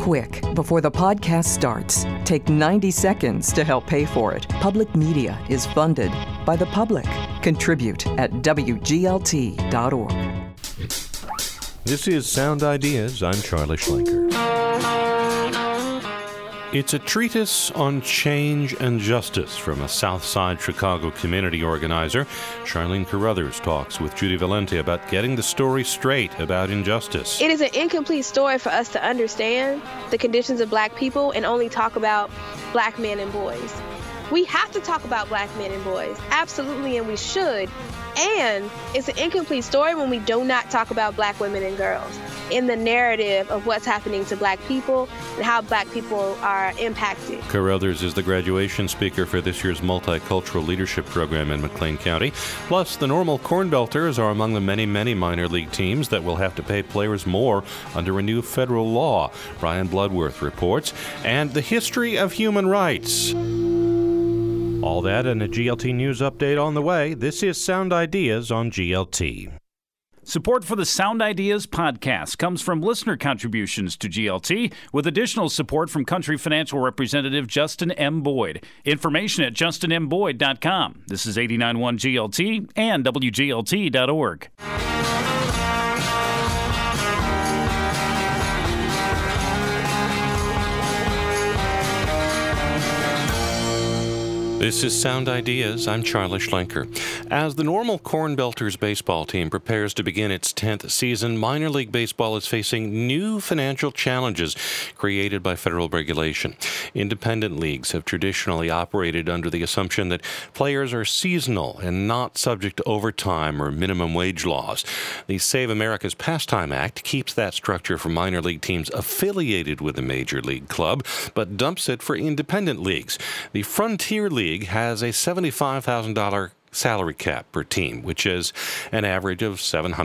quick before the podcast starts. Take 90 seconds to help pay for it. Public media is funded by the public. Contribute at WGLT.org. This is Sound Ideas. I'm Charlie Schlenker. It's a treatise on change and justice from a Southside Chicago community organizer. Charlene Carruthers talks with Judy Valente about getting the story straight about injustice. It is an incomplete story for us to understand the conditions of black people and only talk about black men and boys. We have to talk about black men and boys, absolutely, and we should. And it's an incomplete story when we do not talk about black women and girls in the narrative of what's happening to black people and how black people are impacted. Carruthers is the graduation speaker for this year's Multicultural Leadership Program in McLean County. Plus, the Normal Corn Belters are among the many minor league teams that will have to pay players more under a new federal law. Brian Bloodworth reports. And the history of human rights. All that and a GLT News update on the way. This is Sound Ideas on GLT. Support for the Sound Ideas podcast comes from listener contributions to GLT, with additional support from Country Financial Representative Justin M. Boyd. Information at justinmboyd.com. This is 89.1 GLT and WGLT.org. This is Sound Ideas. I'm Charlie Schlenker. As the Normal Corn Belters baseball team prepares to begin its 10th season, minor league baseball is facing new financial challenges created by federal regulation. Independent leagues have traditionally operated under the assumption that players are seasonal and not subject to overtime or minimum wage laws. The Save America's Pastime Act keeps that structure for minor league teams affiliated with a major league club, but dumps it for independent leagues. The Frontier League has a $75,000 salary cap per team, which is an average of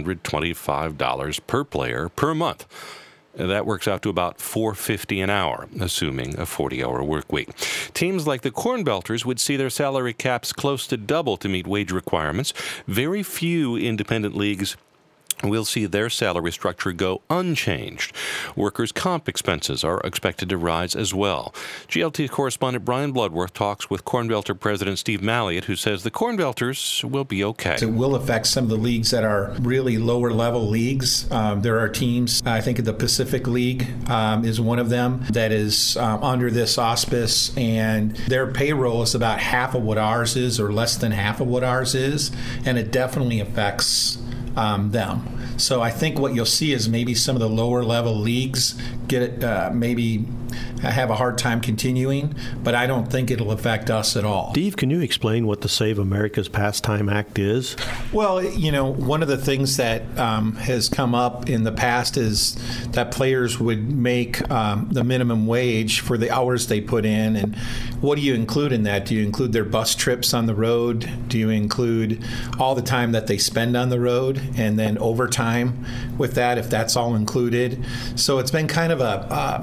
$725 per player per month. That works out to about $450 an hour, assuming a 40-hour work week. Teams like the Corn Belters would see their salary caps close to double to meet wage requirements. Very few independent leagues will see their salary structure go unchanged. Workers' comp expenses are expected to rise as well. GLT correspondent Brian Bloodworth talks with Corn Belter President Steve Malliott, who says the Corn Belters will be okay. It will affect some of the leagues that are really lower level leagues. There are teams, I think the Pacific League is one of them, that is under this auspice, and their payroll is about half of what ours is, or less than half of what ours is, and it definitely affects them. So I think what you'll see is maybe some of the lower level leagues get it, maybe have a hard time continuing, but I don't think it'll affect us at all. Steve, can you explain what the Save America's Pastime Act is? Well, one of the things that has come up in the past is that players would make the minimum wage for the hours they put in. And what do you include in that? Do you include their bus trips on the road? Do you include all the time that they spend on the road and then overtime with that, if that's all included? So it's been kind of a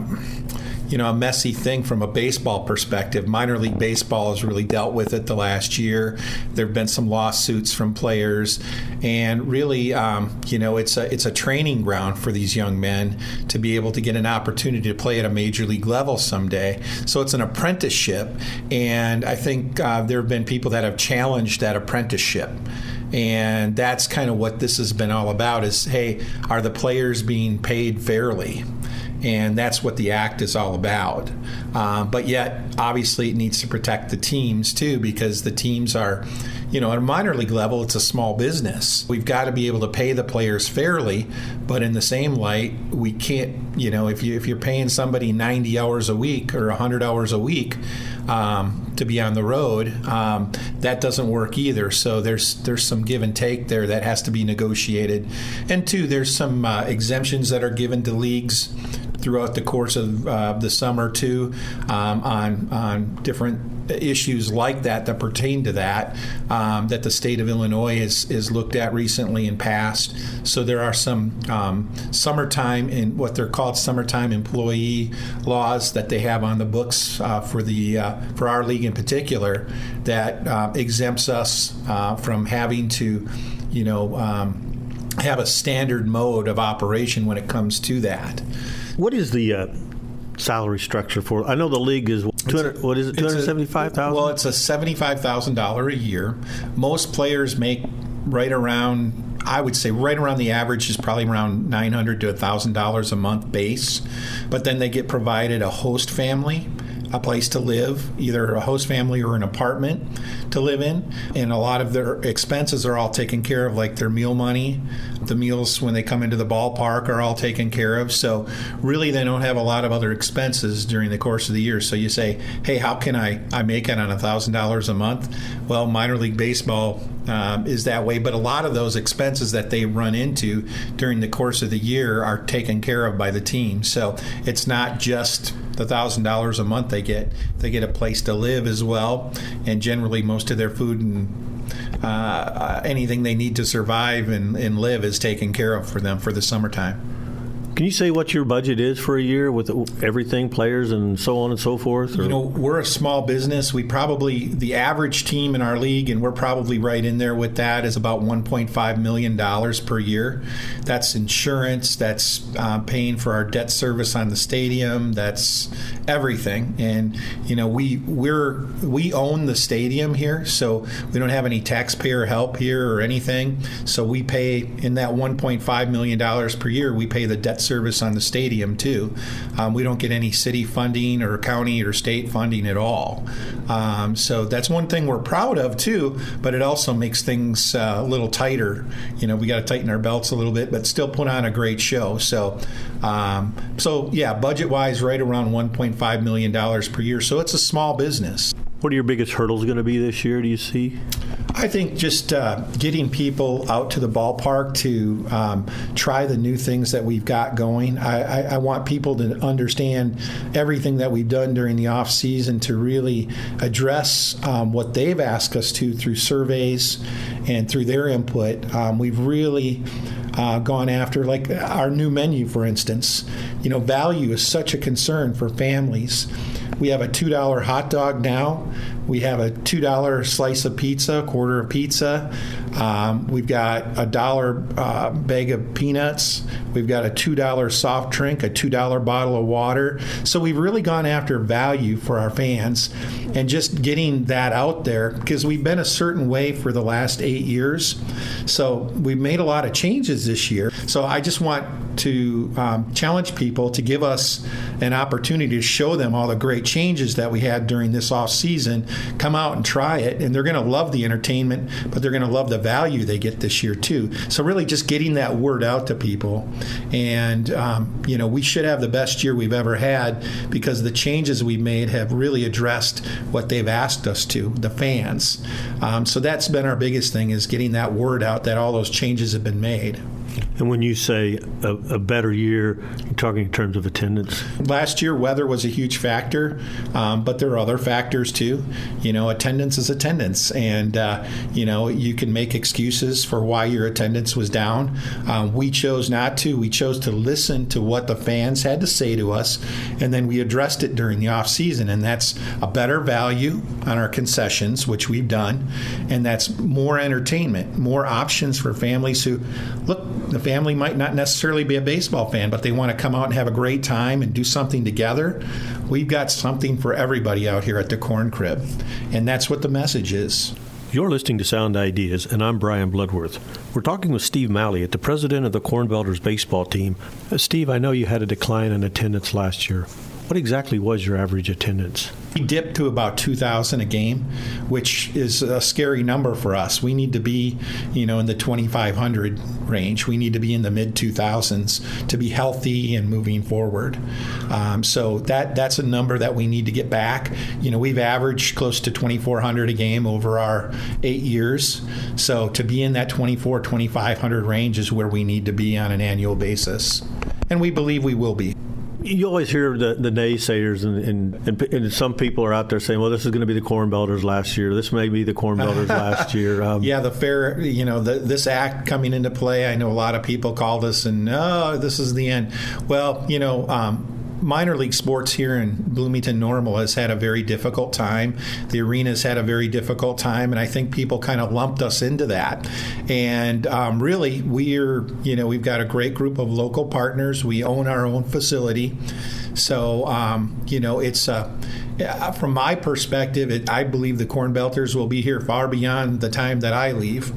messy thing from a baseball perspective. Minor league baseball has really dealt with it the last year. There have been some lawsuits from players, and really, it's a training ground for these young men to be able to get an opportunity to play at a major league level someday. So it's an apprenticeship, and I think there have been people that have challenged that apprenticeship. And that's kind of what this has been all about is, hey, are the players being paid fairly? And that's what the act is all about. But yet, obviously, it needs to protect the teams, too, because the teams are, at a minor league level, it's a small business. We've got to be able to pay the players fairly, but in the same light, we can't, if you're paying somebody 90 hours a week or 100 hours a week to be on the road, that doesn't work either. So there's some give and take there that has to be negotiated. And two, there's some exemptions that are given to leagues throughout the course of the summer too, on different issues like that pertain to that the state of Illinois has looked at recently and passed. So there are some summertime in what they're called summertime employee laws that they have on the books for our league in particular that exempts us from having to have a standard mode of operation when it comes to that. What is the salary structure for? I know the league is $275,000. Well, it's a $75,000 a year. Most players make right around, I would say, right around the average is probably around $900 to $1,000 a month base. But then they get provided a host family, a place to live, either a host family or an apartment to live in. And a lot of their expenses are all taken care of, like their meal money. The meals when they come into the ballpark are all taken care of. So really they don't have a lot of other expenses during the course of the year. So you say, hey, how can I make it on $1,000 a month? Well, minor league baseball is that way. But a lot of those expenses that they run into during the course of the year are taken care of by the team. So it's not just the $1,000 a month they get. They get a place to live as well, and generally most of their food and anything they need to survive and live is taken care of for them for the summertime. Can you say what your budget is for a year with everything, players and so on and so forth? Or? You know, we're a small business. The average team in our league, and we're probably right in there with that, is about $1.5 million per year. That's insurance. That's paying for our debt service on the stadium. That's everything. And, you know, we own the stadium here, so we don't have any taxpayer help here or anything. So we pay, in that $1.5 million per year, we pay the debt service on the stadium too. We don't get any city funding or county or state funding at all. So that's one thing we're proud of too, but it also makes things a little tighter. You know, we got to tighten our belts a little bit, but still put on a great show. So yeah, budget-wise, right around $1.5 million per year. So it's a small business. What are your biggest hurdles going to be this year, do you see? I think just getting people out to the ballpark to try the new things that we've got going. I want people to understand everything that we've done during the off season to really address what they've asked us to through surveys and through their input. We've really gone after, like our new menu, for instance. You know, value is such a concern for families. We have a $2 hot dog now. We have a $2 slice of pizza, quarter of pizza. We've got a $1 bag of peanuts. We've got a $2 soft drink, a $2 bottle of water. So we've really gone after value for our fans and just getting that out there, because we've been a certain way for the last 8 years. So we've made a lot of changes this year. So I just want to challenge people to give us an opportunity to show them all the great changes that we had during this off season. Come out and try it, and they're going to love the entertainment, but they're going to love the value they get this year too. So really just getting that word out to people. And you know, we should have the best year we've ever had, because the changes we've made have really addressed what they've asked us to, the fans. So that's been our biggest thing, is getting that word out that all those changes have been made. And when you say a better year, you're talking in terms of attendance? Last year, weather was a huge factor, but there are other factors too. You know, attendance is attendance, and you know, you can make excuses for why your attendance was down. We chose not to. We chose to listen to what the fans had to say to us, and then we addressed it during the off season. And that's a better value on our concessions, which we've done, and that's more entertainment, more options for families who look. The family might not necessarily be a baseball fan, but they want to come out and have a great time and do something together. We've got something for everybody out here at the Corn Crib, and that's what the message is. You're listening to Sound Ideas, and I'm Brian Bloodworth. We're talking with Steve Malliott, the president of the Corn Belters baseball team. Steve, I know you had a decline in attendance last year. What exactly was your average attendance? We dipped to about 2,000 a game, which is a scary number for us. We need to be, you know, in the 2,500 range. We need to be in the mid-2000s to be healthy and moving forward. So that's a number that we need to get back. You know, we've averaged close to 2,400 a game over our 8 years. So to be in that 2,500 range is where we need to be on an annual basis. And we believe we will be. You always hear the naysayers, and some people are out there saying, well, this is going to be the Corn Belters last year. This may be the Corn Belters last year. Yeah, the fair, you know, this act coming into play, I know a lot of people called us and, oh, this is the end. Well, you know, minor league sports here in Bloomington Normal has had a very difficult time. The arena's had a very difficult time, and I think people kind of lumped us into that. And really, we've got a great group of local partners. We own our own facility. So, it's from my perspective, I believe the Corn Belters will be here far beyond the time that I leave.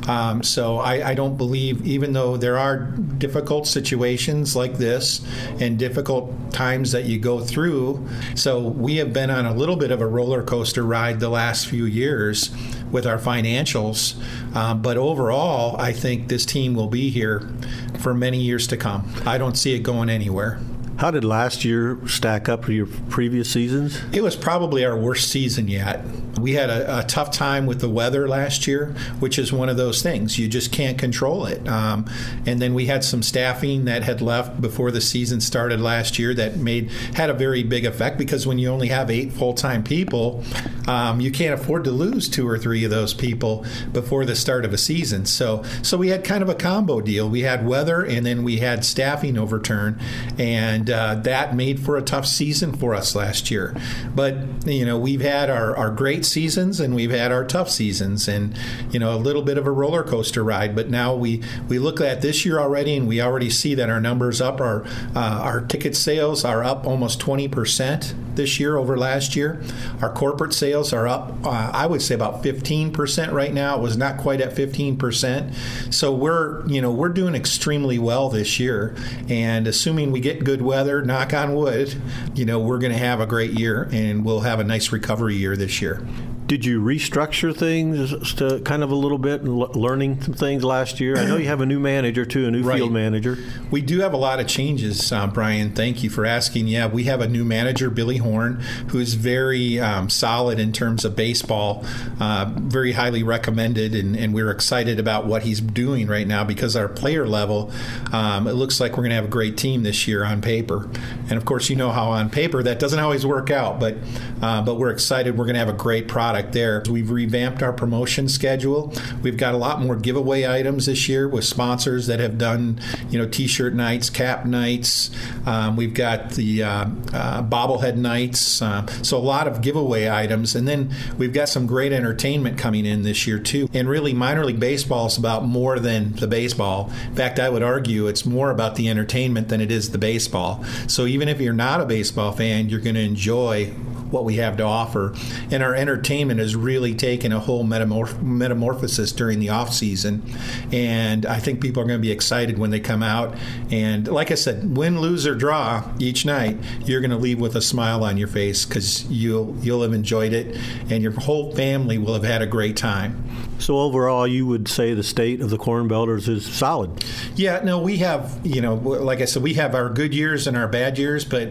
So I don't believe, even though there are difficult situations like this and difficult times that you go through, so we have been on a little bit of a roller coaster ride the last few years with our financials. But overall, I think this team will be here for many years to come. I don't see it going anywhere. How did last year stack up to your previous seasons? It was probably our worst season yet. We had a tough time with the weather last year, which is one of those things. You just can't control it. And then we had some staffing that had left before the season started last year that had a very big effect, because when you only have 8 full-time people, you can't afford to lose 2 or 3 of those people before the start of a season. So we had kind of a combo deal. We had weather, and then we had staffing overturn, and that made for a tough season for us last year. But, we've had our great seasons, and we've had our tough seasons, and, a little bit of a roller coaster ride. But now we look at this year already, and we already see that our numbers up. Our ticket sales are up almost 20% this year over last year. Our corporate sales are up, I would say, about 15% right now. It was not quite at 15%. So we're doing extremely well this year. And assuming we get good weather, knock on wood, we're going to have a great year, and we'll have a nice recovery year this year. Did you restructure things to kind of a little bit and learning some things last year? I know you have a new manager, too, a new field manager. We do have a lot of changes, Brian. Thank you for asking. Yeah, we have a new manager, Billy Horn, who's very solid in terms of baseball, very highly recommended, and we're excited about what he's doing right now, because our player level, it looks like we're going to have a great team this year on paper. And, of course, how on paper that doesn't always work out, but we're excited. We're going to have a great product there. We've revamped our promotion schedule. We've got a lot more giveaway items this year with sponsors that have done, T-shirt nights, cap nights. We've got the bobblehead nights. So a lot of giveaway items. And then we've got some great entertainment coming in this year, too. And really, minor league baseball is about more than the baseball. In fact, I would argue it's more about the entertainment than it is the baseball. So even if you're not a baseball fan, you're going to enjoy what we have to offer. And our entertainment has really taken a whole metamorphosis during the off season. And I think people are going to be excited when they come out. And like I said, win, lose, or draw each night, you're going to leave with a smile on your face, because you'll have enjoyed it, and your whole family will have had a great time. So overall, you would say the state of the Corn Belters is solid? Yeah, no, we have, like I said, we have our good years and our bad years, but,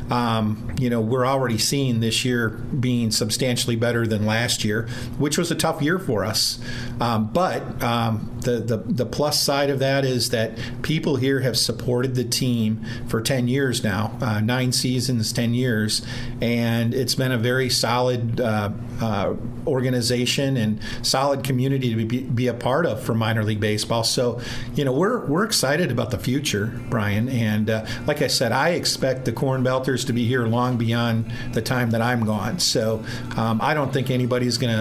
we're already seeing this year being substantially better than last year, which was a tough year for us. But the plus side of that is that people here have supported the team for 10 years now, 9 seasons, 10 years, and it's been a very solid organization and solid community to be a part of for minor league baseball. So, we're excited about the future, Brian. And like I said, I expect the Corn Belters to be here long beyond the time that I'm gone. So I don't think anybody's going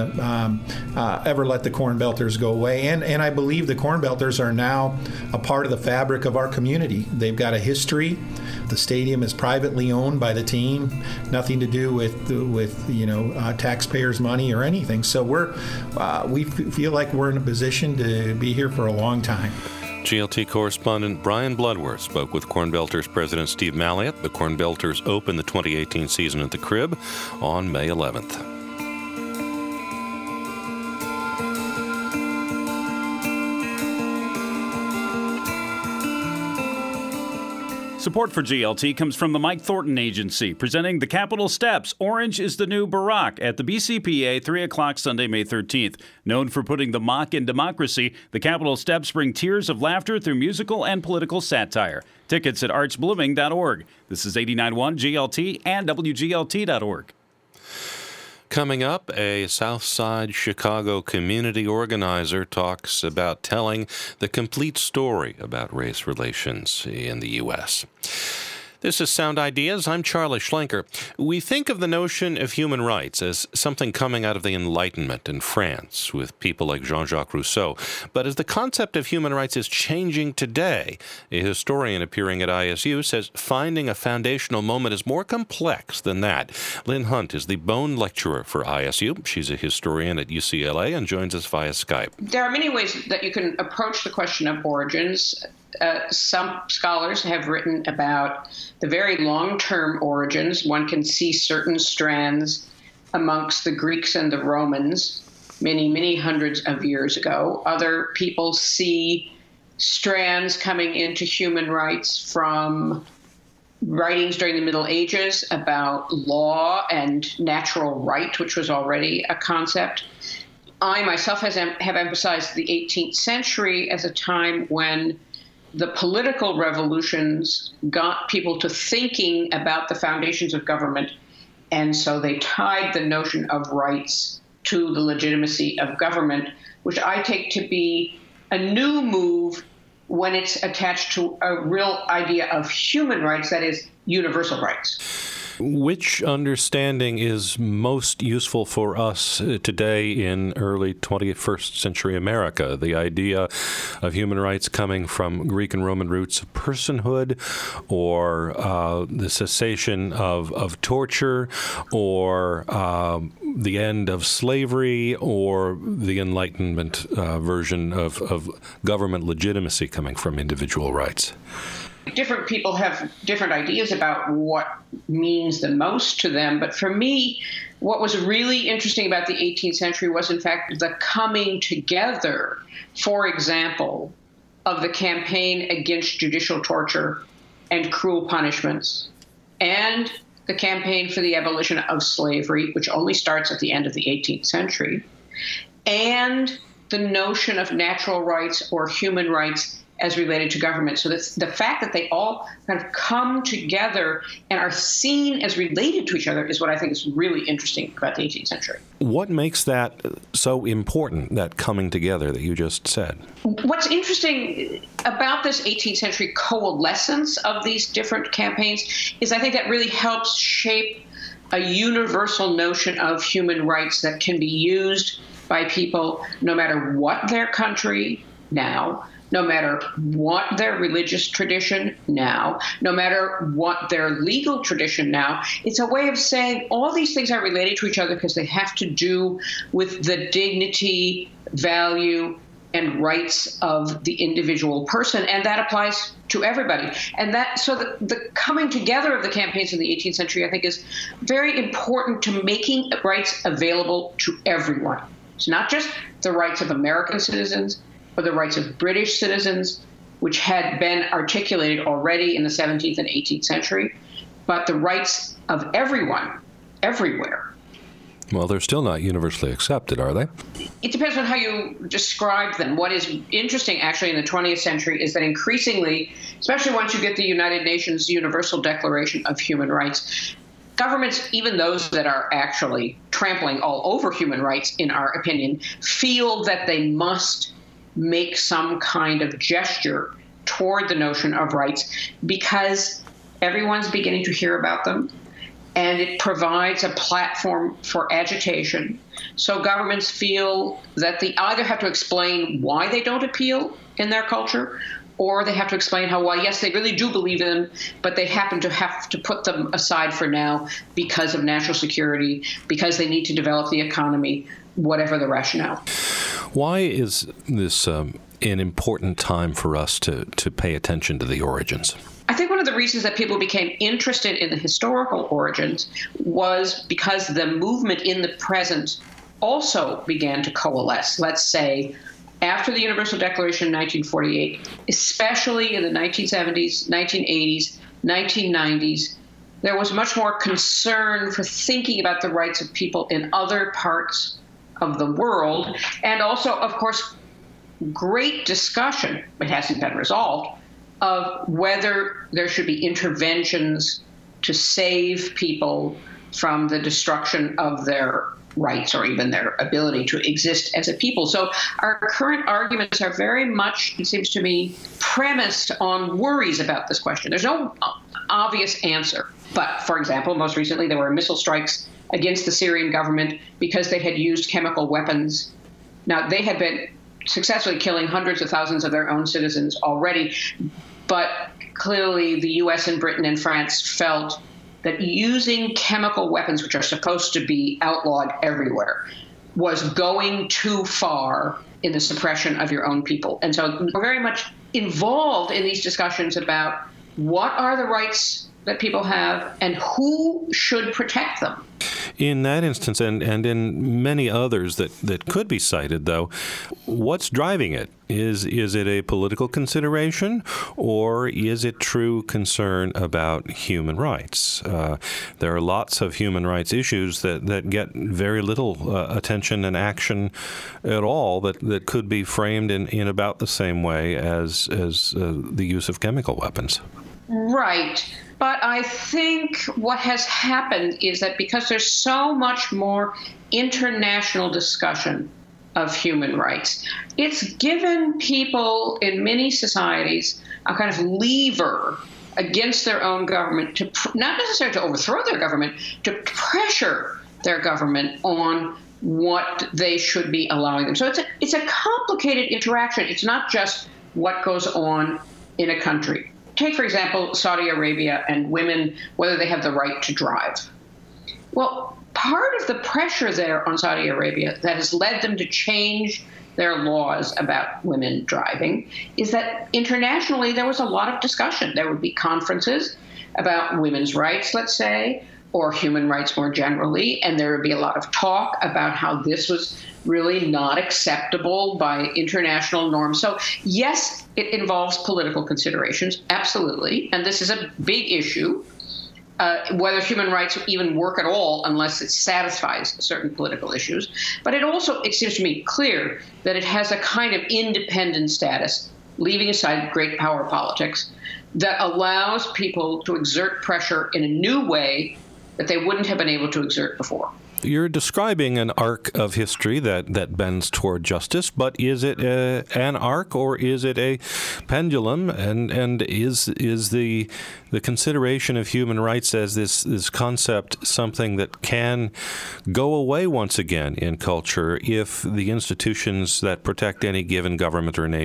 to ever let the Corn Belters go away. And I believe the Corn Belters are now a part of the fabric of our community. They've got a history. The stadium is privately owned by the team, nothing to do with taxpayers' money or anything. So we feel like we're in a position to be here for a long time. GLT correspondent Brian Bloodworth spoke with Corn Belters President Steve Malliott. The Corn Belters open the 2018 season at the Crib on May 11th. Support for GLT comes from the Mike Thornton Agency, presenting The Capitol Steps. Orange is the New Barack at the BCPA, 3 o'clock Sunday, May 13th. Known for putting the mock in democracy, the Capitol Steps bring tears of laughter through musical and political satire. Tickets at archblooming.org. This is 89.1 GLT and WGLT.org. Coming up, a Southside Chicago community organizer talks about telling the complete story about race relations in the U.S. This is Sound Ideas. I'm Charlie Schlenker. We think of the notion of human rights as something coming out of the Enlightenment in France with people like Jean-Jacques Rousseau. But as the concept of human rights is changing today, a historian appearing at ISU says finding a foundational moment is more complex than that. Lynn Hunt is the Bone Lecturer for ISU. She's a historian at UCLA and joins us via Skype. There are many ways that you can approach the question of origins. Some scholars have written about the very long-term origins. One can see certain strands amongst the Greeks and the Romans many, many hundreds of years ago. Other people see strands coming into human rights from writings during the Middle Ages about law and natural right, which was already a concept. I myself have emphasized the 18th century as a time when the political revolutions got people to thinking about the foundations of government, and so they tied the notion of rights to the legitimacy of government, which I take to be a new move when it's attached to a real idea of human rights, that is, universal rights. Which understanding is most useful for us today in early 21st century America? The idea of human rights coming from Greek and Roman roots of personhood, or the cessation of torture, or the end of slavery, or the Enlightenment version of government legitimacy coming from individual rights? Different people have different ideas about what means the most to them. But for me, what was really interesting about the 18th century was, in fact, the coming together, for example, of the campaign against judicial torture and cruel punishments, and the campaign for the abolition of slavery, which only starts at the end of the 18th century, and the notion of natural rights or human rights as related to government. So that's the fact that they all kind of come together and are seen as related to each other is what I think is really interesting about the 18th century. What makes that so important, that coming together that you just said? What's interesting about this 18th century coalescence of these different campaigns is I think that really helps shape a universal notion of human rights that can be used by people no matter what their country now, no matter what their religious tradition now, no matter what their legal tradition now. It's a way of saying all these things are related to each other because they have to do with the dignity, value, and rights of the individual person, and that applies to everybody. And that, so the coming together of the campaigns in the 18th century, I think, is very important to making rights available to everyone. It's not just the rights of American citizens, or the rights of British citizens, which had been articulated already in the 17th and 18th century, but the rights of everyone, everywhere. Well, they're still not universally accepted, are they? It depends on how you describe them. What is interesting, actually, in the 20th century is that increasingly, especially once you get the United Nations Universal Declaration of Human Rights, governments, even those that are actually trampling all over human rights, in our opinion, feel that they must make some kind of gesture toward the notion of rights because everyone's beginning to hear about them, and it provides a platform for agitation. So governments feel that they either have to explain why they don't appeal in their culture, or they have to explain how, well, yes, they really do believe in them, but they happen to have to put them aside for now because of national security, because they need to develop the economy, whatever the rationale. Why is this an important time for us to pay attention to the origins? I think one of the reasons that people became interested in the historical origins was because the movement in the present also began to coalesce. Let's say after the Universal Declaration in 1948, especially in the 1970s, 1980s, 1990s, there was much more concern for thinking about the rights of people in other parts of the world, and also, of course, great discussion, it hasn't been resolved, of whether there should be interventions to save people from the destruction of their rights or even their ability to exist as a people. So our current arguments are very much, it seems to me, premised on worries about this question. There's no obvious answer. But, for example, most recently there were missile strikes against the Syrian government because they had used chemical weapons. Now, they had been successfully killing hundreds of thousands of their own citizens already, but clearly the U.S. and Britain and France felt that using chemical weapons, which are supposed to be outlawed everywhere, was going too far in the suppression of your own people. And so we're very much involved in these discussions about what are the rights that people have and who should protect them. In that instance, and in many others that could be cited, though, what's driving it? Is it a political consideration, or is it true concern about human rights? There are lots of human rights issues that get very little attention and action at all that could be framed in about the same way as the use of chemical weapons. Right. But I think what has happened is that because there's so much more international discussion of human rights, it's given people in many societies a kind of lever against their own government, to not necessarily to overthrow their government, to pressure their government on what they should be allowing them. So it's a complicated interaction. It's not just what goes on in a country. Take, for example, Saudi Arabia and women, whether they have the right to drive. Well, part of the pressure there on Saudi Arabia that has led them to change their laws about women driving is that internationally there was a lot of discussion. There would be conferences about women's rights, let's say, or human rights more generally, and there would be a lot of talk about how this was really not acceptable by international norms. So yes, it involves political considerations, absolutely, and this is a big issue, whether human rights even work at all unless it satisfies certain political issues. But it seems to me clear that it has a kind of independent status, leaving aside great power politics, that allows people to exert pressure in a new way that they wouldn't have been able to exert before. You're describing an arc of history that bends toward justice, but is it an arc or is it a pendulum? And is the consideration of human rights as this concept something that can go away once again in culture if the institutions that protect any given government or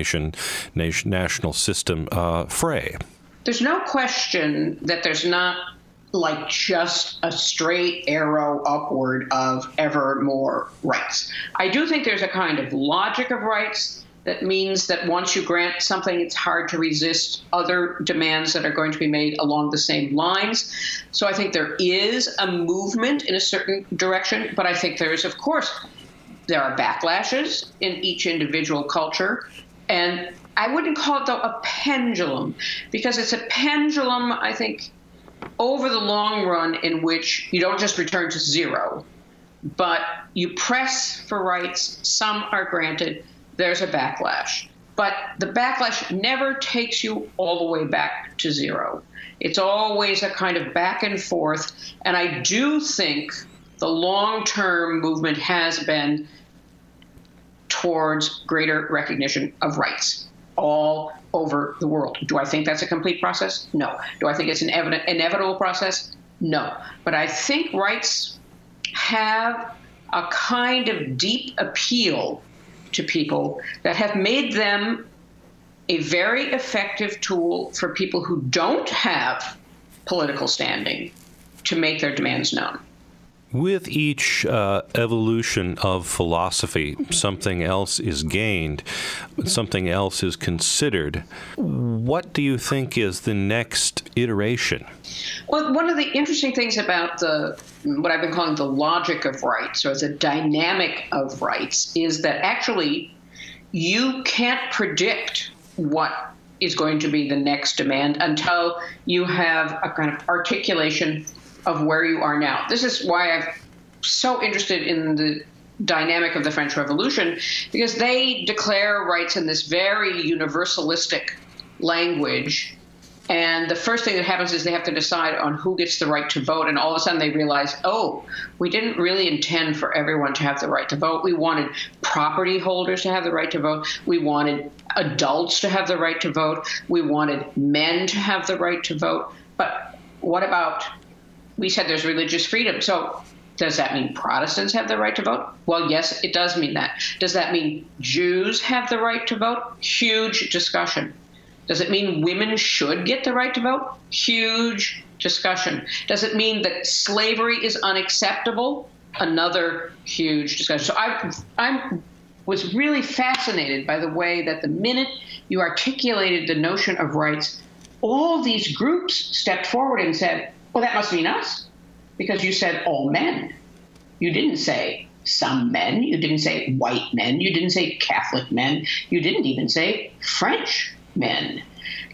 national system fray? There's no question that there's not like just a straight arrow upward of ever more rights. I do think there's a kind of logic of rights that means that once you grant something, it's hard to resist other demands that are going to be made along the same lines. So I think there is a movement in a certain direction, but I think there is, of course, there are backlashes in each individual culture. And I wouldn't call it, though, a pendulum, because it's a pendulum, I think, over the long run in which you don't just return to zero, but you press for rights, some are granted, there's a backlash. But the backlash never takes you all the way back to zero. It's always a kind of back and forth, and I do think the long-term movement has been towards greater recognition of rights all over the world. Do I think that's a complete process? No. Do I think it's an inevitable process? No. But I think rights have a kind of deep appeal to people that have made them a very effective tool for people who don't have political standing to make their demands known. With each evolution of philosophy, something else is gained, something else is considered. What do you think is the next iteration? Well, one of the interesting things about what I've been calling the logic of rights, or the dynamic of rights, is that actually you can't predict what is going to be the next demand until you have a kind of articulation of where you are now. This is why I'm so interested in the dynamic of the French Revolution, because they declare rights in this very universalistic language And the first thing that happens is they have to decide on who gets the right to vote. And all of a sudden they realize, oh, we didn't really intend for everyone to have the right to vote. We wanted property holders to have the right to vote. We wanted adults to have the right to vote. We wanted men to have the right to vote. But what about, we said there's religious freedom. So does that mean Protestants have the right to vote? Well, yes, it does mean that. Does that mean Jews have the right to vote? Huge discussion. Does it mean women should get the right to vote? Huge discussion. Does it mean that slavery is unacceptable? Another huge discussion. So I was really fascinated by the way that the minute you articulated the notion of rights, all these groups stepped forward and said, well, that must mean us, because you said all men. You didn't say some men. You didn't say white men. You didn't say Catholic men. You didn't even say French men.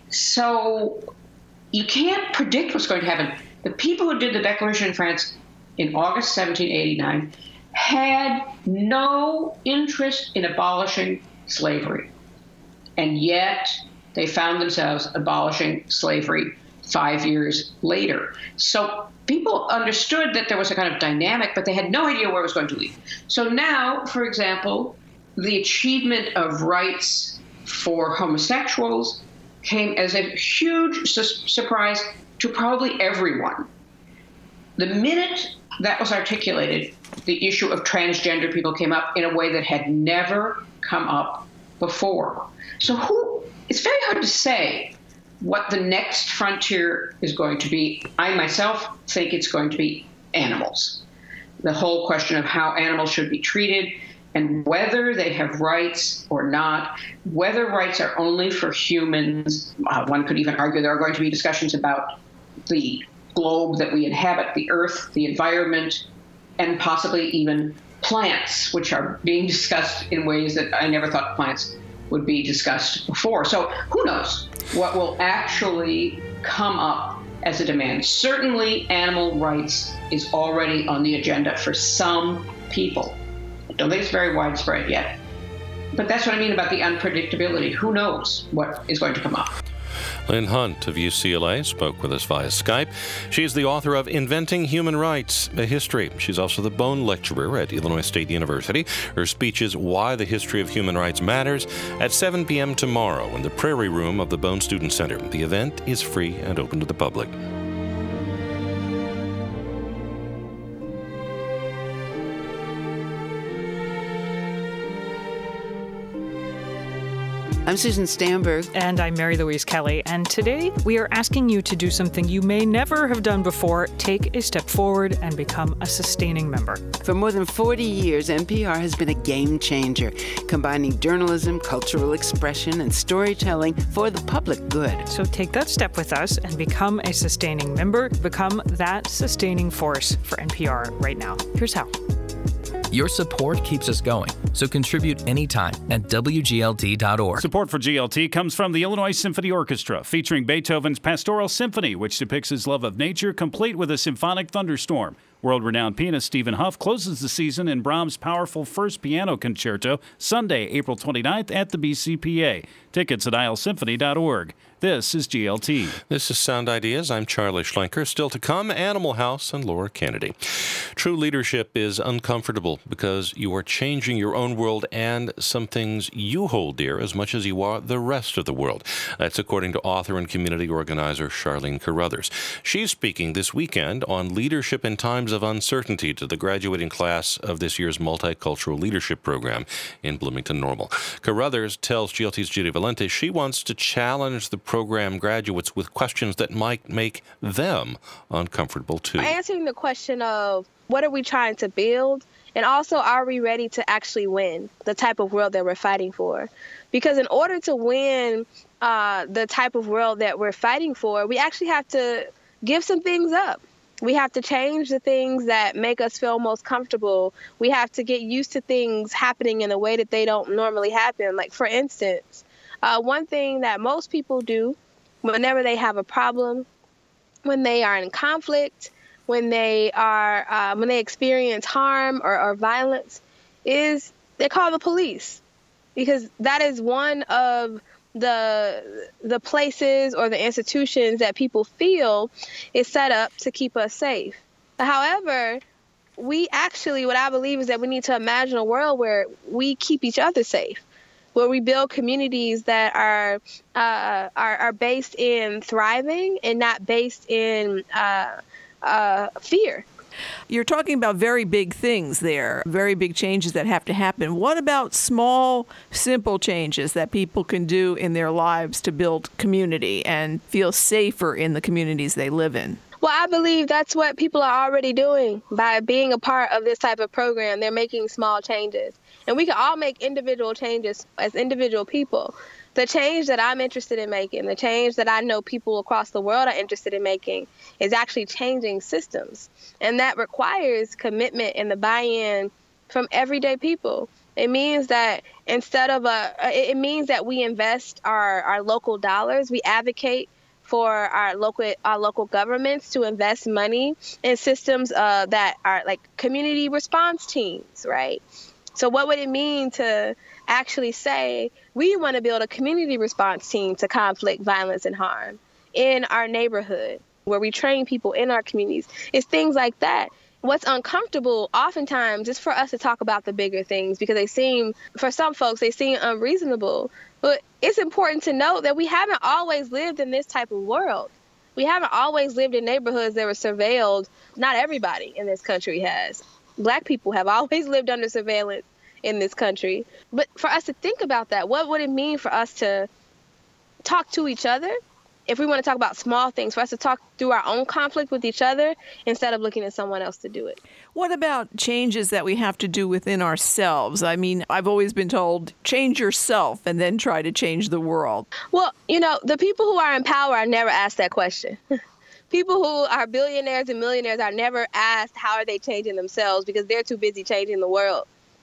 So you can't predict what's going to happen. The people who did the Declaration in France in August 1789 had no interest in abolishing slavery. And yet they found themselves abolishing slavery 5 years later. So people understood that there was a kind of dynamic, but they had no idea where it was going to lead. So now, for example, the achievement of rights for homosexuals came as a huge surprise to probably everyone. The minute that was articulated, the issue of transgender people came up in a way that had never come up before. So it's very hard to say what the next frontier is going to be. I myself think it's going to be animals. The whole question of how animals should be treated and whether they have rights or not, whether rights are only for humans. One could even argue there are going to be discussions about the globe that we inhabit, the earth, the environment, and possibly even plants, which are being discussed in ways that I never thought plants would be discussed before. So who knows what will actually come up as a demand. Certainly animal rights is already on the agenda for some people. I don't think it's very widespread yet. But that's what I mean about the unpredictability. Who knows what is going to come up? Lynn Hunt of UCLA spoke with us via Skype. She's the author of Inventing Human Rights, A History. She's also the Bone Lecturer at Illinois State University. Her speech is Why the History of Human Rights Matters at 7 p.m. tomorrow in the Prairie Room of the Bone Student Center. The event is free and open to the public. I'm Susan Stamberg. And I'm Mary Louise Kelly. And today we are asking you to do something you may never have done before. Take a step forward and become a sustaining member. For more than 40 years, NPR has been a game changer, combining journalism, cultural expression, and storytelling for the public good. So take that step with us and become a sustaining member. Become that sustaining force for NPR right now. Here's how. Your support keeps us going, so contribute anytime at WGLT.org. Support for GLT comes from the Illinois Symphony Orchestra, featuring Beethoven's Pastoral Symphony, which depicts his love of nature, complete with a symphonic thunderstorm. World-renowned pianist Stephen Huff closes the season in Brahms' powerful first piano concerto, Sunday, April 29th at the BCPA. Tickets at ISleSymphony.org. This is GLT. This is Sound Ideas. I'm Charlie Schlenker. Still to come, Animal House and Laura Kennedy. True leadership is uncomfortable because you are changing your own world and some things you hold dear as much as you are the rest of the world. That's according to author and community organizer Charlene Carruthers. She's speaking this weekend on leadership in times of uncertainty to the graduating class of this year's Multicultural Leadership Program in Bloomington Normal. Carruthers tells GLT's Judy Valente she wants to challenge the program graduates with questions that might make them uncomfortable too. Answering the question of what are we trying to build, and also are we ready to actually win the type of world that we're fighting for? Because in order to win the type of world that we're fighting for, we actually have to give some things up. We have to change the things that make us feel most comfortable. We have to get used to things happening in a way that they don't normally happen. Like, for instance, one thing that most people do whenever they have a problem, when they are in conflict, when they experience harm or violence, is they call the police, because that is one of the places or the institutions that people feel is set up to keep us safe. However, what I believe is that we need to imagine a world where we keep each other safe, where we build communities that are based in thriving and not based in fear. You're talking about very big things there, very big changes that have to happen. What about small, simple changes that people can do in their lives to build community and feel safer in the communities they live in? Well, I believe that's what people are already doing by being a part of this type of program. They're making small changes. And we can all make individual changes as individual people. The change that I'm interested in making, the change that I know people across the world are interested in making, is actually changing systems. And that requires commitment and the buy-in from everyday people. It means that it means that we invest our local dollars. We advocate for our local governments to invest money in systems that are like community response teams, right? So what would it mean to actually say we want to build a community response team to conflict, violence, and harm in our neighborhood, where we train people in our communities? It's things like that. What's uncomfortable oftentimes is for us to talk about the bigger things because for some folks, they seem unreasonable. But it's important to note that we haven't always lived in this type of world. We haven't always lived in neighborhoods that were surveilled. Not everybody in this country has. Black people have always lived under surveillance in this country. But for us to think about that, what would it mean for us to talk to each other? If we want to talk about small things, for us to talk through our own conflict with each other instead of looking at someone else to do it. What about changes that we have to do within ourselves? I mean, I've always been told, change yourself and then try to change the world. Well, the people who are in power are never asked that question. People who are billionaires and millionaires are never asked how are they changing themselves because they're too busy changing the world.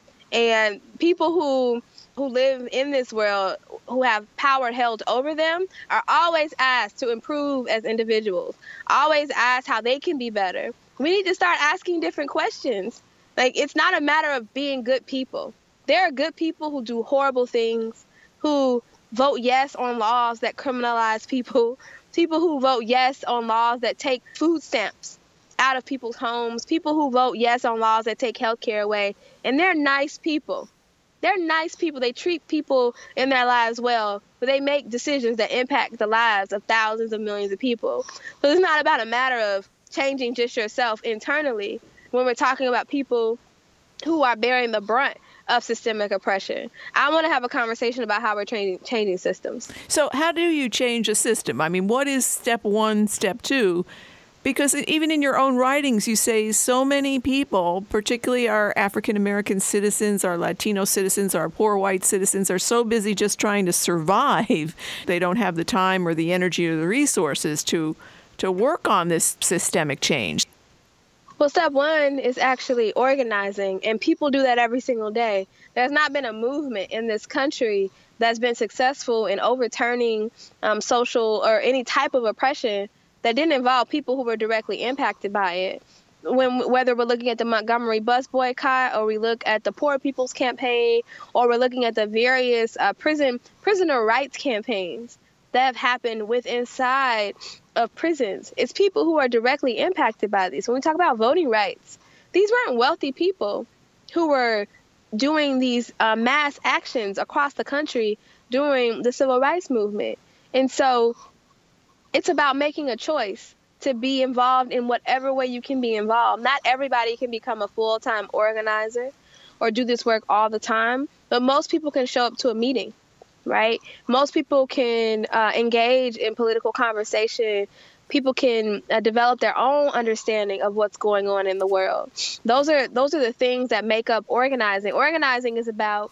And people who live in this world, who have power held over them, are always asked to improve as individuals, always asked how they can be better. We need to start asking different questions. Like, it's not a matter of being good people. There are good people who do horrible things, who vote yes on laws that criminalize people who vote yes on laws that take food stamps out of people's homes, people who vote yes on laws that take health care away. And they're nice people. They're nice people. They treat people in their lives well, but they make decisions that impact the lives of thousands of millions of people. So it's not about a matter of changing just yourself internally when we're talking about people who are bearing the brunt of systemic oppression. I want to have a conversation about how we're changing systems. So how do you change a system? I mean, what is step one, step two? Because even in your own writings, you say so many people, particularly our African-American citizens, our Latino citizens, our poor white citizens, are so busy just trying to survive. They don't have the time or the energy or the resources to work on this systemic change. Well, step one is actually organizing, and people do that every single day. There's not been a movement in this country that's been successful in overturning social or any type of oppression that didn't involve people who were directly impacted by it. Whether we're looking at the Montgomery bus boycott, or we look at the Poor People's Campaign, or we're looking at the various prisoner rights campaigns that have happened inside of prisons, it's people who are directly impacted by these. When we talk about voting rights, these weren't wealthy people who were doing these mass actions across the country during the civil rights movement. And so it's about making a choice to be involved in whatever way you can be involved. Not everybody can become a full-time organizer or do this work all the time, but most people can show up to a meeting, right? Most people can engage in political conversation. People can develop their own understanding of what's going on in the world. Those are the things that make up organizing. Organizing is about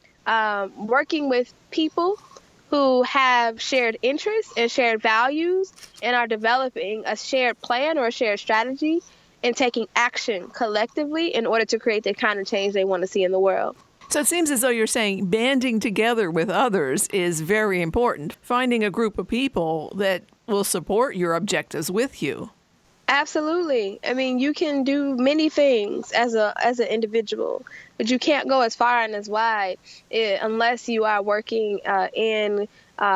working with people who have shared interests and shared values and are developing a shared plan or a shared strategy and taking action collectively in order to create the kind of change they want to see in the world. So it seems as though you're saying banding together with others is very important. Finding a group of people that will support your objectives with you. Absolutely. I mean, you can do many things as an individual, but you can't go as far and as wide unless you are working in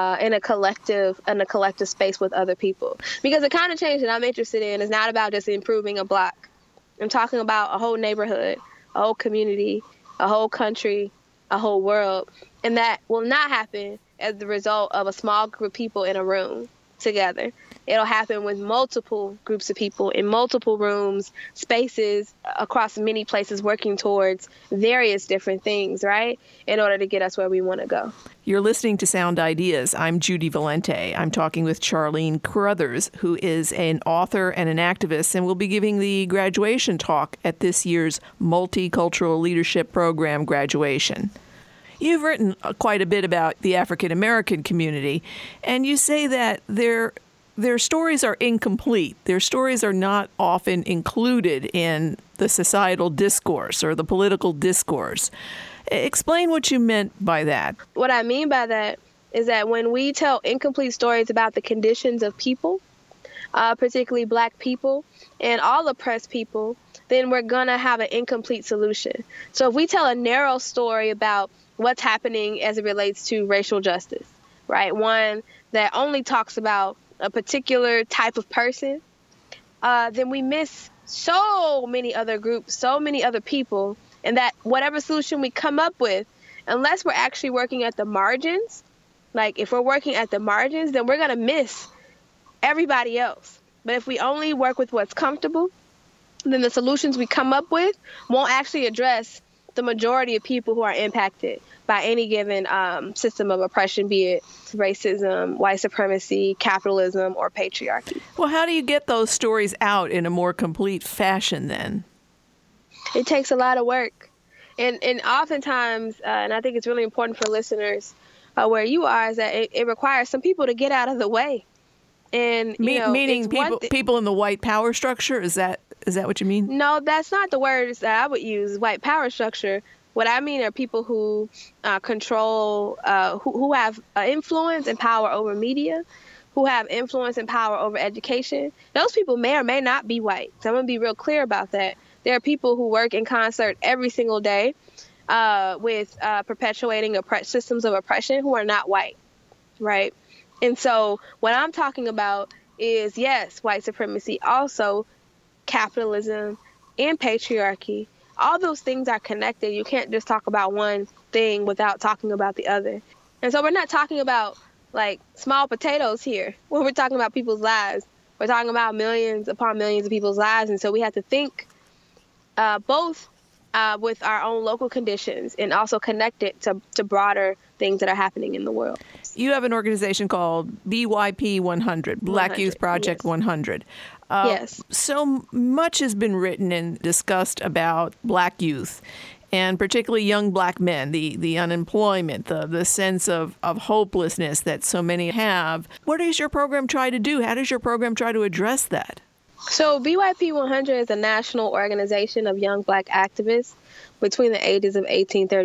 a collective space with other people. Because the kind of change that I'm interested in is not about just improving a block. I'm talking about a whole neighborhood, a whole community, a whole country, a whole world, and that will not happen as the result of a small group of people in a room together. It'll happen with multiple groups of people in multiple rooms, spaces across many places working towards various different things, right, in order to get us where we want to go. You're listening to Sound Ideas. I'm Judy Valente. I'm talking with Charlene Carruthers, who is an author and an activist, and will be giving the graduation talk at this year's Multicultural Leadership Program graduation. You've written quite a bit about the African American community, and you say that their stories are incomplete. Their stories are not often included in the societal discourse or the political discourse. Explain what you meant by that. What I mean by that is that when we tell incomplete stories about the conditions of people, particularly Black people and all oppressed people, then we're going to have an incomplete solution. So if we tell a narrow story about what's happening as it relates to racial justice, right, one that only talks about a particular type of person, then we miss so many other groups, so many other people, and that whatever solution we come up with, unless we're actually working at the margins, like if we're working at the margins, then we're going to miss everybody else. But if we only work with what's comfortable, then the solutions we come up with won't actually address the majority of people who are impacted by any given system of oppression, be it racism, white supremacy, capitalism, or patriarchy. Well, how do you get those stories out in a more complete fashion then? It takes a lot of work. And oftentimes, and I think it's really important for listeners where you are, is that it requires some people to get out of the way. And meaning people in the white power structure? Is that what you mean? No, that's not the words that I would use, white power structure. What I mean are people who control, who have influence and power over media, who have influence and power over education. Those people may or may not be white. So I'm going to be real clear about that. There are people who work in concert every single day with perpetuating systems of oppression who are not white, right? And so what I'm talking about is, yes, white supremacy, also capitalism and patriarchy. All those things are connected. You can't just talk about one thing without talking about the other. And so we're not talking about like small potatoes here when we're talking about people's lives. We're talking about millions upon millions of people's lives. And so we have to think both with our own local conditions and also connect it to broader things that are happening in the world. You have an organization called BYP 100, Black Youth Project 100. Yes. So much has been written and discussed about Black youth, and particularly young Black men, the unemployment, the sense of hopelessness that so many have. What does your program try to do? How does your program try to address that? So BYP 100 is a national organization of young Black activists between the ages of 18 and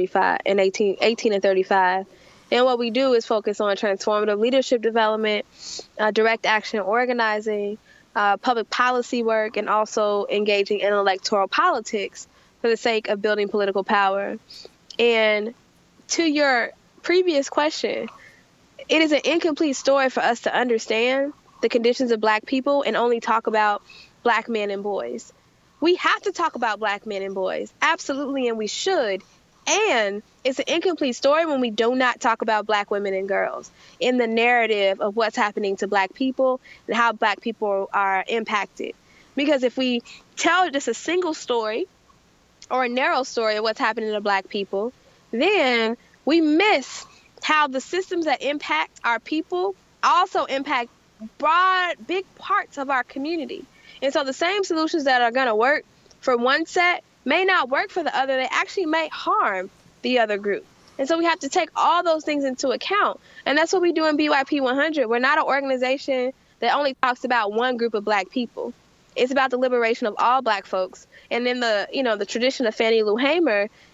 35. And what we do is focus on transformative leadership development, direct action organizing, public policy work, and also engaging in electoral politics for the sake of building political power. And to your previous question, it is an incomplete story for us to understand the conditions of Black people and only talk about Black men and boys. We have to talk about Black men and boys, absolutely, and we should. And it's an incomplete story when we do not talk about Black women and girls in the narrative of what's happening to Black people and how Black people are impacted. Because if we tell just a single story or a narrow story of what's happening to Black people, then we miss how the systems that impact our people also impact big parts of our community. And so the same solutions that are going to work for one set may not work for the other. They actually may harm the other group. And so we have to take all those things into account. And that's what we do in BYP 100. We're not an organization that only talks about one group of Black people. It's about the liberation of all Black folks. And in the tradition of Fannie Lou Hamer,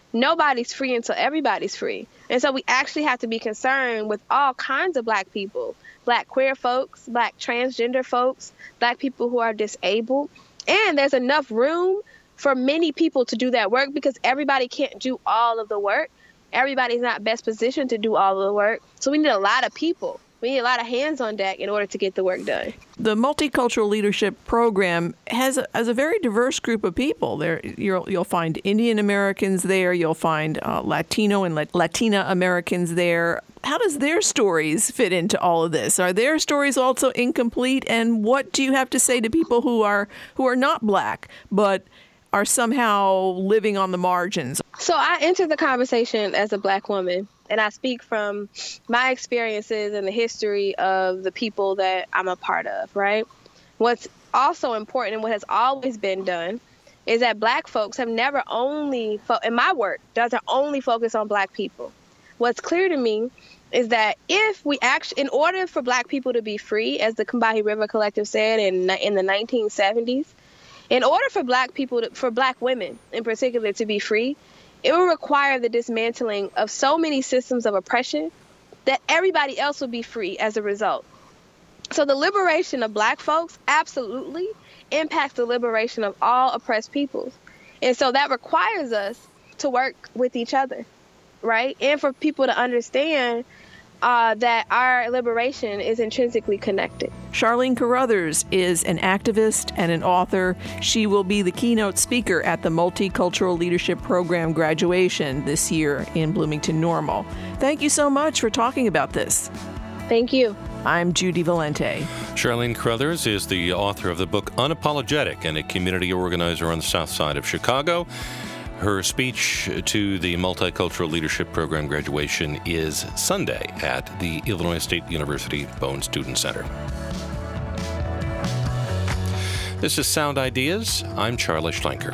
Nobody's free until everybody's free. And so we actually have to be concerned with all kinds of Black people, Black queer folks, Black transgender folks, Black people who are disabled. And there's enough room for many people to do that work because everybody can't do all of the work. Everybody's not best positioned to do all of the work. So we need a lot of people. We need a lot of hands on deck in order to get the work done. The Multicultural Leadership Program has a very diverse group of people. There, you'll find Indian Americans there. You'll find Latino and Latina Americans there. How does their stories fit into all of this? Are their stories also incomplete? And what do you have to say to people who are not Black but are somehow living on the margins? So I entered the conversation as a Black woman, and I speak from my experiences and the history of the people that I'm a part of, right? What's also important and what has always been done is that Black folks have never only, in my work, doesn't only focus on Black people. What's clear to me is that if we actually, in order for Black people to be free, as the Combahee River Collective said in the 1970s, in order for Black people, for Black women in particular, to be free, it will require the dismantling of so many systems of oppression that everybody else will be free as a result. So the liberation of Black folks absolutely impacts the liberation of all oppressed peoples. And so that requires us to work with each other, right? And for people to understand that our liberation is intrinsically connected. Charlene Carruthers is an activist and an author. She will be the keynote speaker at the Multicultural Leadership Program graduation this year in Bloomington Normal. Thank you so much for talking about this. Thank you. I'm Judy Valente. Charlene Carruthers is the author of the book Unapologetic and a community organizer on the south side of Chicago. Her speech to the Multicultural Leadership Program graduation is Sunday at the Illinois State University Bone Student Center. This is Sound Ideas. I'm Charlie Schlenker.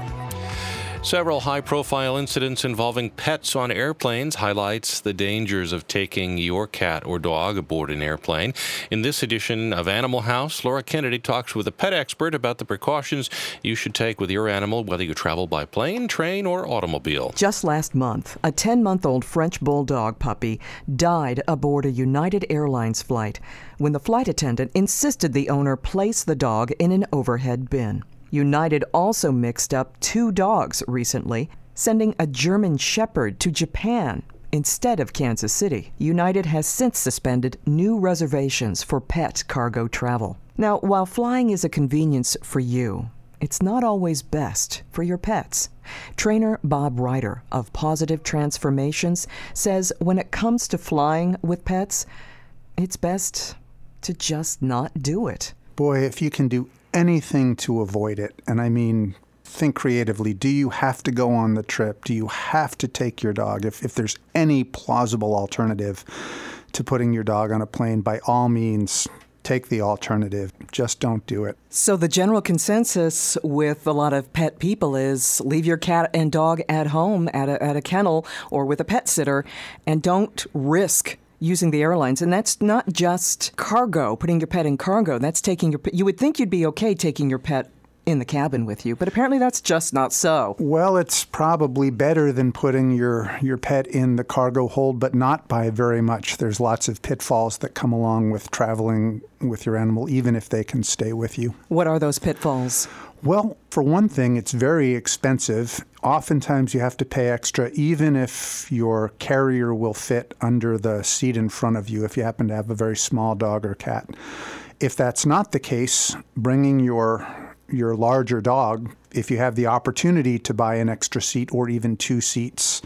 Several high-profile incidents involving pets on airplanes highlights the dangers of taking your cat or dog aboard an airplane. In this edition of Animal House, Laura Kennedy talks with a pet expert about the precautions you should take with your animal, whether you travel by plane, train, or automobile. Just last month, a 10-month-old French bulldog puppy died aboard a United Airlines flight when the flight attendant insisted the owner place the dog in an overhead bin. United also mixed up 2 dogs recently, sending a German Shepherd to Japan instead of Kansas City. United has since suspended new reservations for pet cargo travel. Now, while flying is a convenience for you, it's not always best for your pets. Trainer Bob Ryder of Positive Transformations says when it comes to flying with pets, it's best to just not do it. Boy, if you can do anything to avoid it, and I mean, think creatively. Do you have to go on the trip? Do you have to take your dog? If there's any plausible alternative to putting your dog on a plane, by all means, take the alternative. Just don't do it. So the general consensus with a lot of pet people is leave your cat and dog at home at a kennel or with a pet sitter, and don't risk using the airlines. And that's not just cargo, putting your pet in cargo. That's taking your pet. You would think you'd be okay taking your pet in the cabin with you, but apparently that's just not so. Well, it's probably better than putting your pet in the cargo hold, but not by very much. There's lots of pitfalls that come along with traveling with your animal, even if they can stay with you. What are those pitfalls? Well, for one thing, it's very expensive. Oftentimes you have to pay extra, even if your carrier will fit under the seat in front of you, if you happen to have a very small dog or cat. If that's not the case, bringing your larger dog, if you have the opportunity to buy an extra seat or even 2 seats,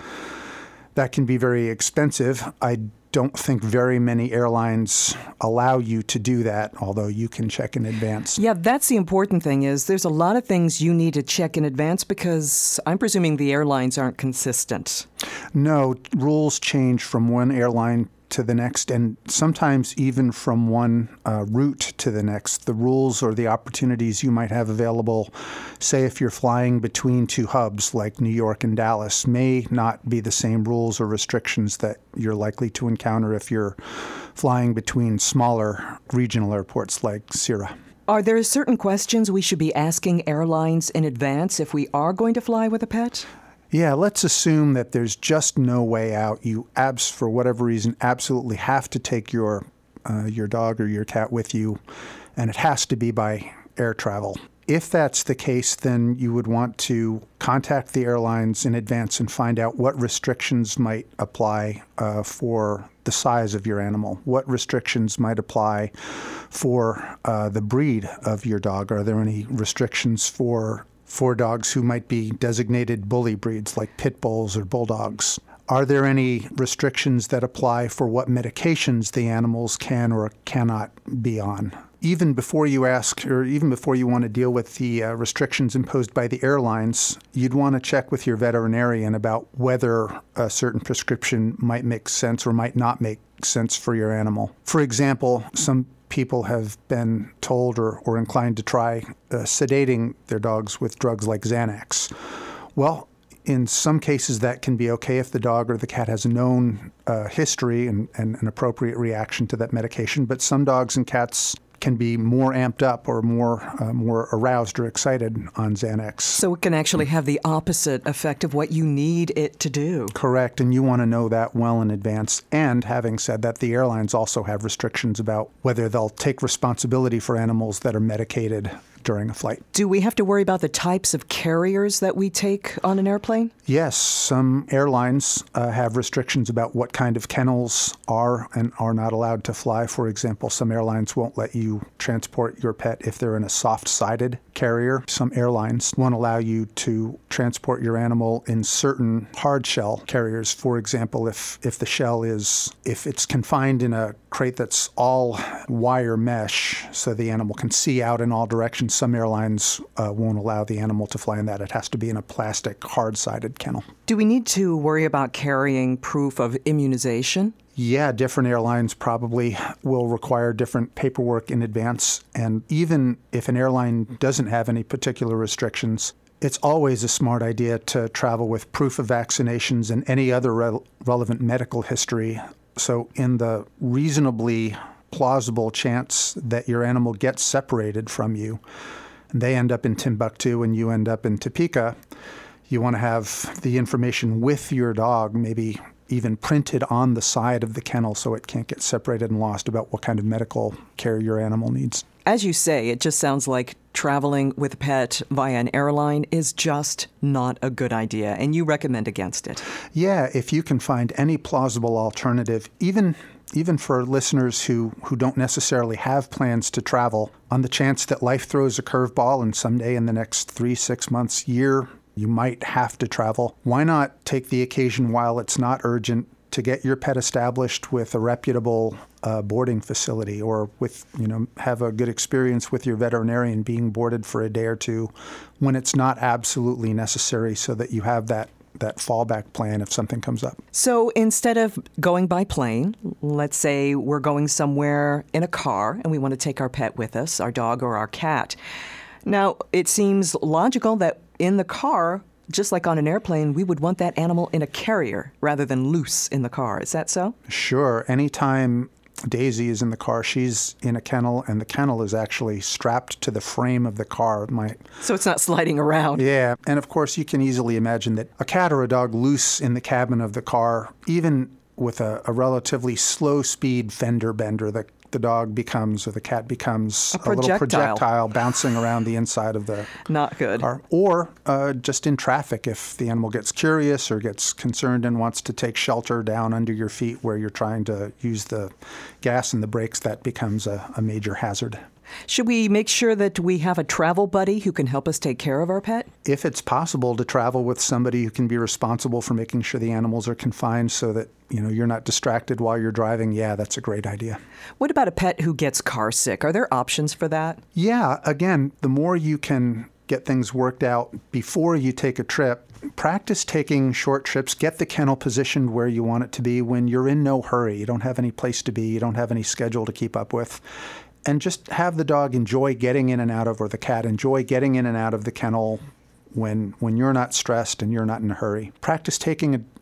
that can be very expensive. I don't think very many airlines allow you to do that, although you can check in advance. Yeah, that's the important thing is there's a lot of things you need to check in advance because I'm presuming the airlines aren't consistent. No, rules change from one airline to the next, and sometimes even from one route to the next. The rules or the opportunities you might have available, say if you're flying between 2 hubs like New York and Dallas, may not be the same rules or restrictions that you're likely to encounter if you're flying between smaller regional airports like Sira. Are there certain questions we should be asking airlines in advance if we are going to fly with a pet? Yeah, let's assume that there's just no way out. You, for whatever reason, absolutely have to take your dog or your cat with you, and it has to be by air travel. If that's the case, then you would want to contact the airlines in advance and find out what restrictions might apply for the size of your animal. What restrictions might apply for the breed of your dog? Are there any restrictions for dogs who might be designated bully breeds like pit bulls or bulldogs? Are there any restrictions that apply for what medications the animals can or cannot be on? Even before you ask, or even before you want to deal with the restrictions imposed by the airlines, you'd want to check with your veterinarian about whether a certain prescription might make sense or might not make sense for your animal. For example, some people have been told or inclined to try sedating their dogs with drugs like Xanax. Well, in some cases, that can be okay if the dog or the cat has a known history and an appropriate reaction to that medication. But some dogs and cats can be more amped up or more aroused or excited on Xanax. So it can actually have the opposite effect of what you need it to do. Correct, and you want to know that well in advance. And having said that, the airlines also have restrictions about whether they'll take responsibility for animals that are medicated during a flight. Do we have to worry about the types of carriers that we take on an airplane? Yes, some airlines have restrictions about what kind of kennels are and are not allowed to fly. For example, some airlines won't let you transport your pet if they're in a soft-sided carrier. Some airlines won't allow you to transport your animal in certain hard shell carriers. For example, if it's confined in a crate that's all wire mesh so the animal can see out in all directions, some airlines won't allow the animal to fly in that. It has to be in a plastic, hard-sided kennel. Do we need to worry about carrying proof of immunization? Yeah, different airlines probably will require different paperwork in advance. And even if an airline doesn't have any particular restrictions, it's always a smart idea to travel with proof of vaccinations and any other relevant medical history. So in the reasonably plausible chance that your animal gets separated from you, and they end up in Timbuktu and you end up in Topeka, you want to have the information with your dog, maybe even printed on the side of the kennel so it can't get separated and lost, about what kind of medical care your animal needs. As you say, it just sounds like traveling with a pet via an airline is just not a good idea, and you recommend against it. Yeah, if you can find any plausible alternative, even for listeners who don't necessarily have plans to travel, on the chance that life throws a curveball and someday in the next 3, 6 months, year, you might have to travel, why not take the occasion while it's not urgent to get your pet established with a reputable boarding facility, or have a good experience with your veterinarian being boarded for a day or two when it's not absolutely necessary, so that you have that fallback plan if something comes up. So instead of going by plane, let's say we're going somewhere in a car and we want to take our pet with us, our dog or our cat. Now, it seems logical that in the car, just like on an airplane, we would want that animal in a carrier rather than loose in the car. Is that so? Sure. Anytime Daisy is in the car, she's in a kennel, and the kennel is actually strapped to the frame of the car. So it's not sliding around. Yeah. And of course, you can easily imagine that a cat or a dog loose in the cabin of the car, even with a relatively slow speed fender bender, the dog becomes, or the cat becomes, a little projectile bouncing around the inside of the Not good. car. Or just in traffic, if the animal gets curious or gets concerned and wants to take shelter down under your feet where you're trying to use the gas and the brakes, that becomes a major hazard. Should we make sure that we have a travel buddy who can help us take care of our pet? If it's possible to travel with somebody who can be responsible for making sure the animals are confined so that you're not distracted while you're driving, yeah, that's a great idea. What about a pet who gets car sick? Are there options for that? Yeah, again, the more you can get things worked out before you take a trip, practice taking short trips, get the kennel positioned where you want it to be when you're in no hurry. You don't have any place to be, you don't have any schedule to keep up with. And just have the dog enjoy getting in and out of, or the cat enjoy getting in and out of the kennel when you're not stressed and you're not in a hurry. Practice taking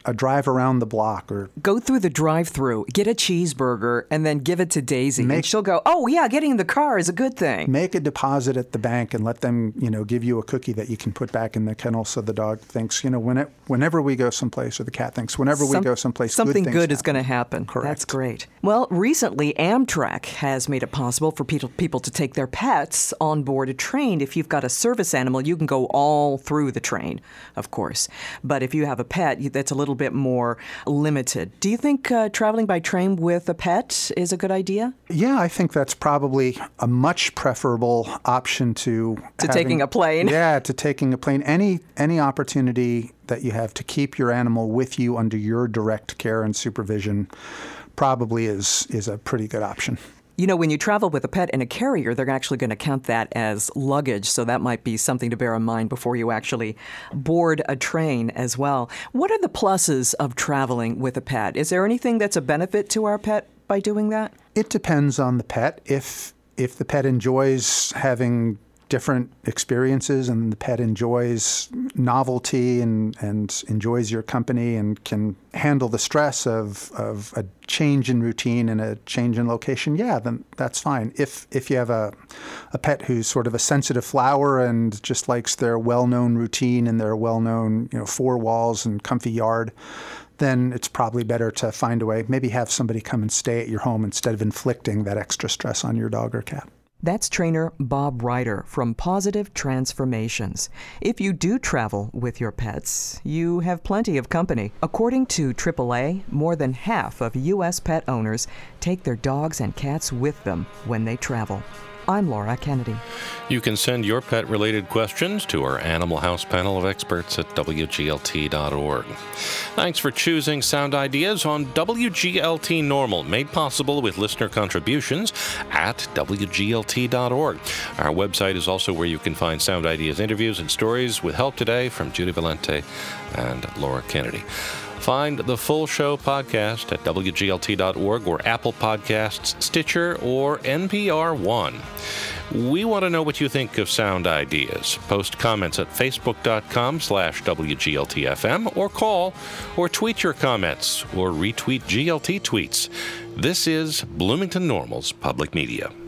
a drive around the block, or go through the drive-thru, get a cheeseburger, and then give it to Daisy. And she'll go, oh, yeah, getting in the car is a good thing. Make a deposit at the bank and let them, give you a cookie that you can put back in the kennel so the dog thinks, whenever we go someplace, or the cat thinks, whenever we go someplace, something good is going to happen. Correct. That's great. Well, recently, Amtrak has made it possible for people to take their pets on board a train. If you've got a service animal, you can go all through the train, of course. But if you have a pet, that's a little bit more limited. Do you think traveling by train with a pet is a good idea? Yeah, I think that's probably a much preferable option to taking a plane. Yeah, to taking a plane. Any opportunity that you have to keep your animal with you under your direct care and supervision probably is a pretty good option. When you travel with a pet in a carrier, they're actually going to count that as luggage, so that might be something to bear in mind before you actually board a train as well. What are the pluses of traveling with a pet? Is there anything that's a benefit to our pet by doing that? It depends on the pet. If the pet enjoys having different experiences and the pet enjoys novelty and enjoys your company and can handle the stress of a change in routine and a change in location, then that's fine. If you have a pet who's sort of a sensitive flower and just likes their well-known routine and their well-known, four walls and comfy yard, then it's probably better to find a way, maybe have somebody come and stay at your home instead of inflicting that extra stress on your dog or cat. That's trainer Bob Ryder from Positive Transformations. If you do travel with your pets, you have plenty of company. According to AAA, more than half of U.S. pet owners take their dogs and cats with them when they travel. I'm Laura Kennedy. You can send your pet-related questions to our Animal House panel of experts at WGLT.org. Thanks for choosing Sound Ideas on WGLT Normal, made possible with listener contributions at WGLT.org. Our website is also where you can find Sound Ideas interviews and stories with help today from Judy Valente and Laura Kennedy. Find the full show podcast at WGLT.org or Apple Podcasts, Stitcher, or NPR One. We want to know what you think of Sound Ideas. Post comments at Facebook.com/WGLTFM or call or tweet your comments or retweet GLT tweets. This is Bloomington Normal's Public Media.